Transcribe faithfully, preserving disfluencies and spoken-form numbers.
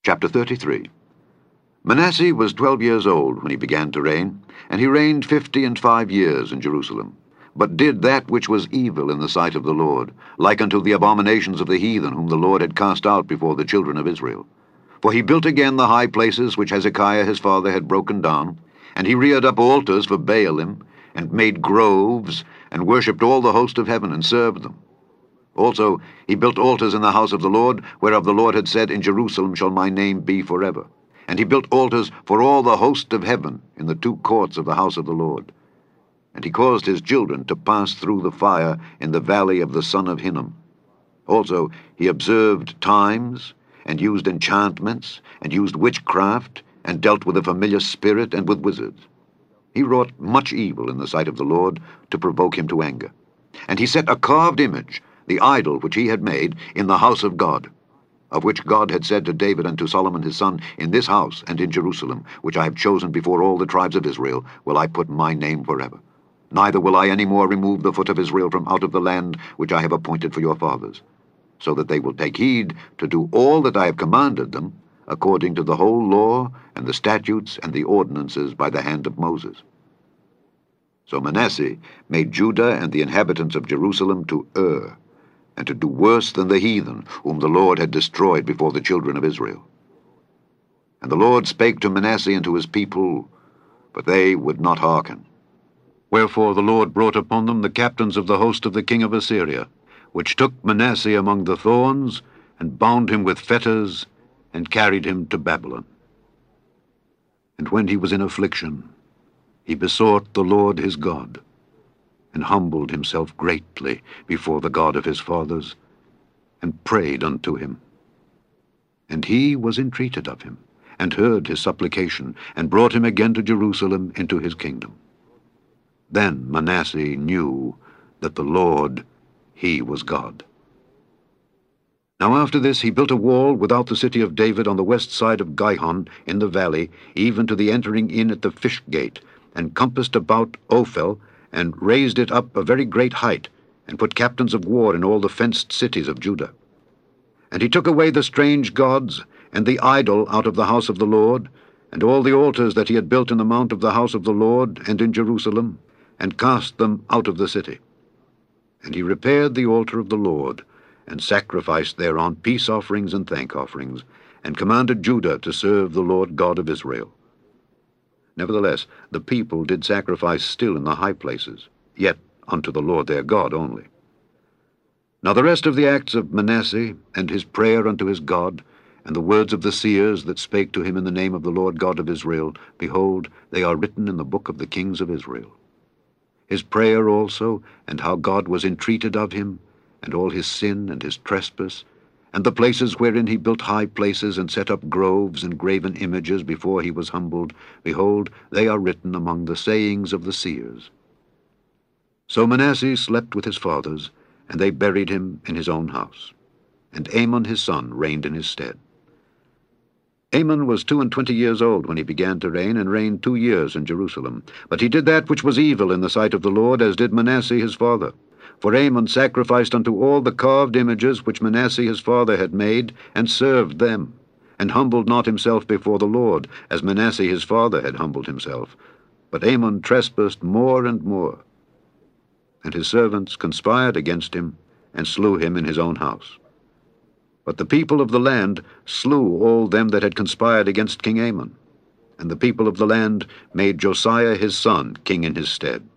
Chapter thirty-three. Manasseh was twelve years old when he began to reign, and he reigned fifty and five years in Jerusalem, but did that which was evil in the sight of the Lord, like unto the abominations of the heathen whom the Lord had cast out before the children of Israel. For he built again the high places which Hezekiah his father had broken down, and he reared up altars for Baalim, and made groves, and worshipped all the host of heaven, and served them. Also he built altars in the house of the Lord, whereof the Lord had said, In Jerusalem shall my name be forever. And he built altars for all the host of heaven in the two courts of the house of the Lord. And he caused his children to pass through the fire in the valley of the son of Hinnom. Also he observed times, and used enchantments, and used witchcraft, and dealt with a familiar spirit and with wizards. He wrought much evil in the sight of the Lord, to provoke him to anger. And he set a carved image, the idol which he had made, in the house of God, of which God had said to David and to Solomon his son, In this house and in Jerusalem, which I have chosen before all the tribes of Israel, will I put my name forever. Neither will I any more remove the foot of Israel from out of the land which I have appointed for your fathers, so that they will take heed to do all that I have commanded them, according to the whole law and the statutes and the ordinances by the hand of Moses. So Manasseh made Judah and the inhabitants of Jerusalem to err, and to do worse than the heathen, whom the Lord had destroyed before the children of Israel. And the Lord spake to Manasseh and to his people, but they would not hearken. Wherefore the Lord brought upon them the captains of the host of the king of Assyria, which took Manasseh among the thorns, and bound him with fetters, and carried him to Babylon. And when he was in affliction, he besought the Lord his God, and humbled himself greatly before the God of his fathers, and prayed unto him. And he was entreated of him, and heard his supplication, and brought him again to Jerusalem into his kingdom. Then Manasseh knew that the Lord, he was God. Now after this he built a wall without the city of David on the west side of Gihon in the valley, even to the entering in at the fish gate, and compassed about Ophel, and raised it up a very great height, and put captains of war in all the fenced cities of Judah. And he took away the strange gods, and the idol out of the house of the Lord, and all the altars that he had built in the mount of the house of the Lord, and in Jerusalem, and cast them out of the city. And he repaired the altar of the Lord, and sacrificed thereon peace offerings and thank offerings, and commanded Judah to serve the Lord God of Israel. Nevertheless, the people did sacrifice still in the high places, yet unto the Lord their God only. Now the rest of the acts of Manasseh, and his prayer unto his God, and the words of the seers that spake to him in the name of the Lord God of Israel, behold, they are written in the book of the kings of Israel. His prayer also, and how God was entreated of him, and all his sin and his trespass, and the places wherein he built high places, and set up groves and graven images before he was humbled, behold, they are written among the sayings of the seers. So Manasseh slept with his fathers, and they buried him in his own house. And Amon his son reigned in his stead. Amon was two and twenty years old when he began to reign, and reigned two years in Jerusalem. But he did that which was evil in the sight of the Lord, as did Manasseh his father. For Amon sacrificed unto all the carved images which Manasseh his father had made, and served them, and humbled not himself before the Lord, as Manasseh his father had humbled himself. But Amon trespassed more and more. And his servants conspired against him, and slew him in his own house. But the people of the land slew all them that had conspired against King Amon, and the people of the land made Josiah his son king in his stead.